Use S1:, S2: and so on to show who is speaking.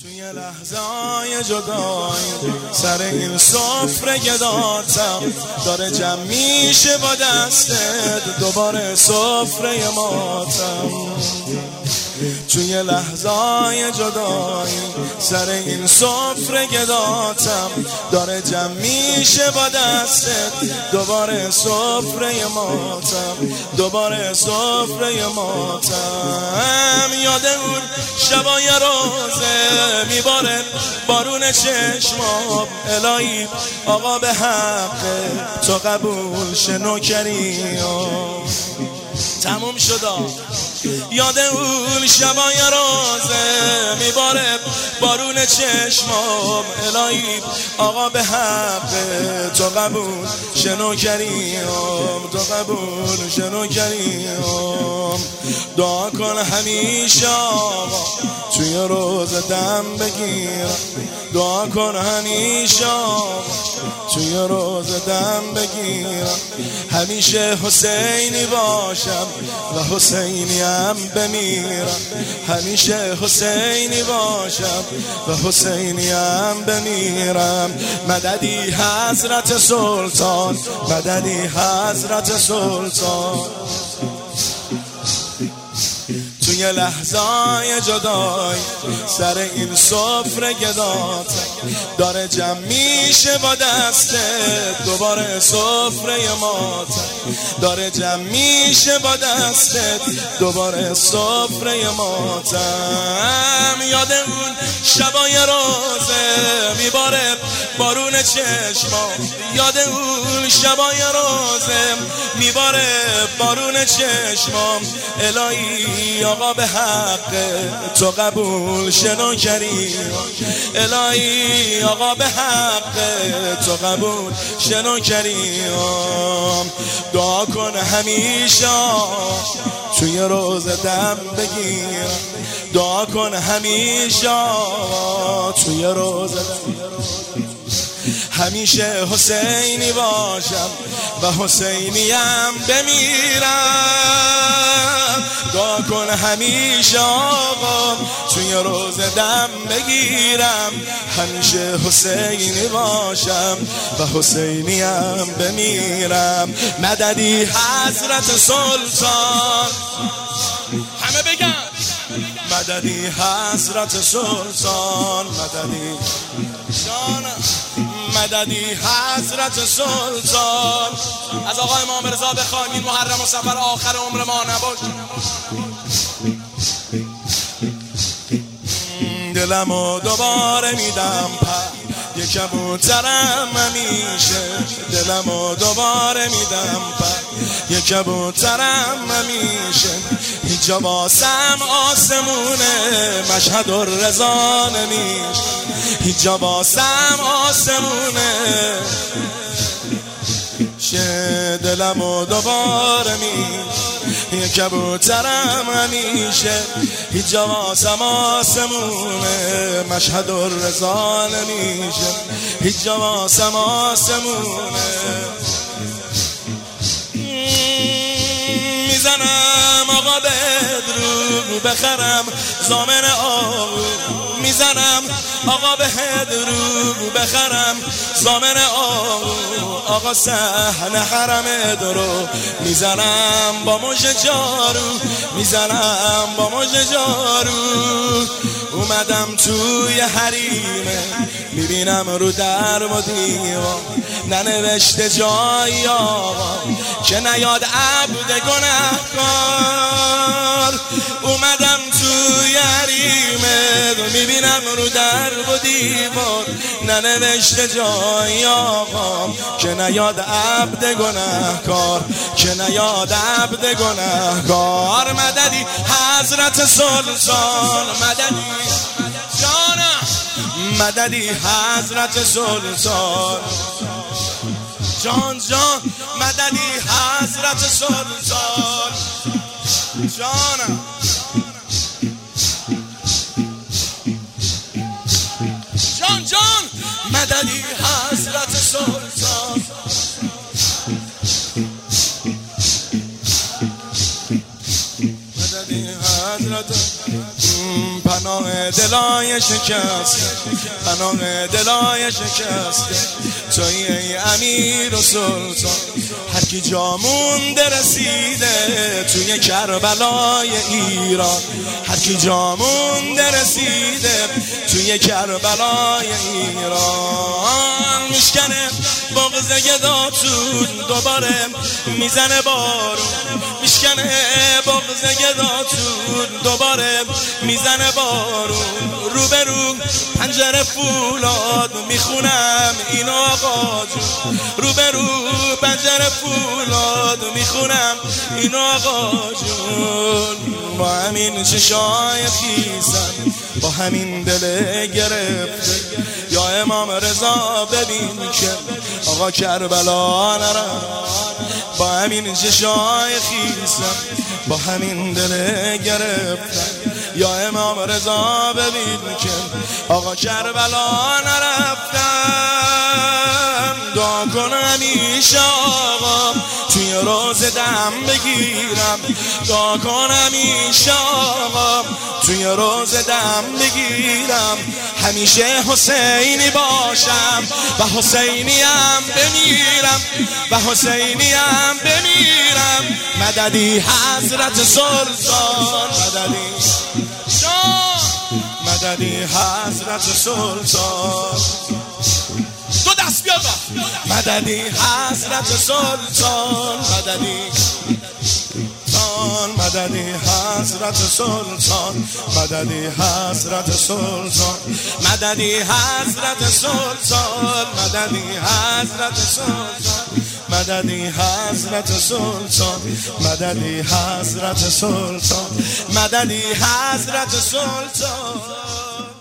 S1: توی لحظه‌های جدایی سر این سفره گداتم داره جمع میشه با دستت دوباره سفره ماتم. توی لحظه‌های جدایی سر این سفره گداتم داره جمع میشه با دستت دوباره سفره ماتم، دوباره سفره ماتم. یاد اون شبای روزه میباره بارون چشمام، الهی آقا به حق تو قبول شنو کریم. تموم شدا. یاد اون شبای روزه میباره بارون چشمام، الهی آقا به حق تو قبول شنو کریم، تو قبول شنو کریم. دعا کن همیشه آقا توی روز دم بگیرم، دعا کن همیشه آقا توی روز دم بگیرم. همیشه حسینی باشم و حسینی هم بمیرم، همیشه حسینی باشم و حسینی هم بمیرم. مددی حضرت سلطان، مددی حضرت سلطان. توی لحظه‌های جدایی سر این سفره گداتم داره جمع میشه با دستت دوباره سفره ماتم، داره جمع میشه با دستت دوباره سفره ماتم. یاد اون شبای روزه میباره بارون چشمام، یاد اون شبای روزه میباره بارون چشمام، الهی آقا به حق تو قبول شنو کریم، الهی آقا به حق تو قبول شنو کریم. دعا کن همیشه توی روز دم بگیرم، دعا کن همیشه توی روز دم، همیشه حسینی باشم و حسینیم بمیرم. دعا کن همیشه آقا توی روز دم بگیرم، همیشه حسینی باشم و حسینیم بمیرم. مددی حضرت سلطان، همه بگن مددی حضرت سلطان، مددی جانم، مددی حضرت سلطان. از آقا امام رضا بخوایم محرم و سفر آخر عمر ما نباشه. دلمو دوباره میدم پر یک کبوترم همیشه، دلمو دوباره میدم پر یک کبوترم همیشه. اینجا واسم آسمونه مشهد الرضا نمیشه، اینجا واسم آسمونه شه. دلمو دوباره میشه یک کبوترم همیشه، اینجا واسم آسمونه مشهد الرضا نمیشه، اینجا واسم آسمونه. میزنم آقا بدرو بخرم زامن آقو، میزنم آقا به درو بخرم زامن آقو. آقا صحن حرم درو میزنم با مژه جارو، میزنم با مژه جارو. اومدم توی حریمه میبینم رو در و دیوار ننوشته جایی آقا که نیاد عبد گنهکار. اومدم توی حریمه میبینم رو در و دیوار ننوشته جایی آقا که نیاد عبد گنهکار، که نیاد عبد گنهکار. مددی حضرت سلطان، مددی جانم، مددی حضرت سلطان، جان جان، مددی حضرت سلطان، جانم. جان جان، مددی حضرت سلطان. مددی حضرت پناه دلای شکسته، پناه دلای شکسته توی ای امیر و سلطان. هر کی جا مونده رسیده توی کربلای ایران، هر کی جا مونده رسیده توی کربلای ایران. میشکنه بغض گداتون دوباره میزنه بارون، میشکنه بغض گداتون دوباره میزنه بارون. روبرو پنجره فولاد میخونم اینو آقا جون، روبرو پنجره فولاد میخونم اینو آقا جون. با همین چشای خیسم، با همین دل گرفته، یا امام رضا ببین که آقا کربلا نرم. با همین چشای خیسم، با همین دل گرفتم، یا امام رضا ببین که آقا کربلا نرفتم. دعا کن همیشه آقا توی روز دم بگیرم، دعا کن همیشه آقا توی روز دم بگیرم. همیشه حسینی باشم و حسینیم بمیرم، و حسینیم بمیرم. مددی حضرت سلطان، مددی مددی حضرت سلطان. دو دست بیاد مددی حضرت سلطان، مددی مددی حضرت سلطان، مددی حضرت سلطان، مددی حضرت سلطان، مددی حضرت سلطان، مددی حضرت سلطان، مددی حضرت سلطان، مددی حضرت سلطان.